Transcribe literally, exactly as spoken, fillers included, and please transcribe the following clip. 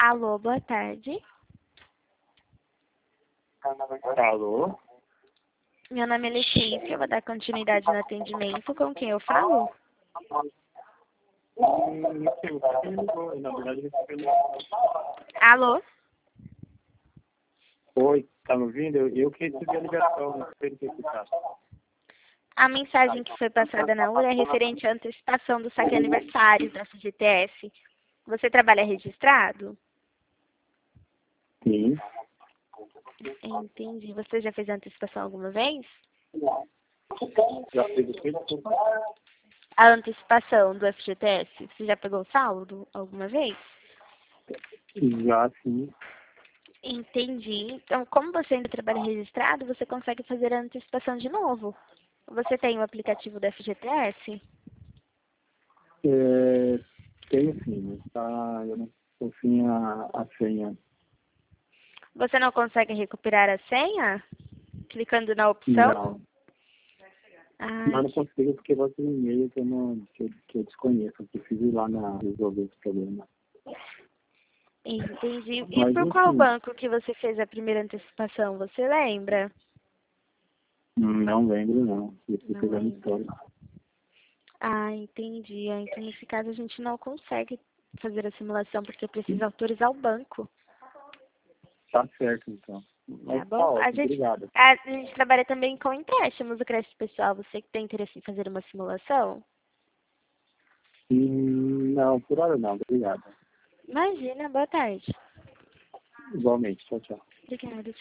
Alô, boa tarde. Alô? Meu nome é Letícia, eu vou dar continuidade no atendimento. Com quem eu falo? Hum, não sei, você me ligou, na verdade você me ligou. Alô? Oi, tá me ouvindo? Eu, eu que recebi a ligação, não sei do que se trata. A mensagem que foi passada na U R é referente à antecipação do saque aniversário da F G T S. Você trabalha registrado? Sim. Entendi. Você já fez a antecipação alguma vez? Já fez o que? Desculpa. A antecipação do F G T S, você já pegou o saldo alguma vez? Já, sim. Entendi. Então, como você ainda trabalha registrado, você consegue fazer a antecipação de novo. Você tem o aplicativo do F G T S? É, tenho sim, mas tá, eu não tô sem a, a senha. Você não consegue recuperar a senha? Clicando na opção? Não. Ah, Mas não consigo porque vai ter um e-mail que eu, não, que, eu, que eu desconheço. Eu preciso ir lá na, resolver esse problema. entendi. E Mas por qual enfim, banco que você fez a primeira antecipação? Você lembra? não lembro não. Eu fui Não pegando lembro. história. Ah, entendi. Ah, então, nesse caso, a gente não consegue fazer a simulação porque precisa autorizar o banco. Tá certo, então. Tá Mas tá bom? A ótimo, gente, obrigado. a, a gente trabalha também com empréstimos do crédito pessoal. Você que tem interesse em fazer uma simulação? Hum, não, por hora não, obrigado. Imagina, boa tarde. Igualmente, tchau, tchau. Obrigada.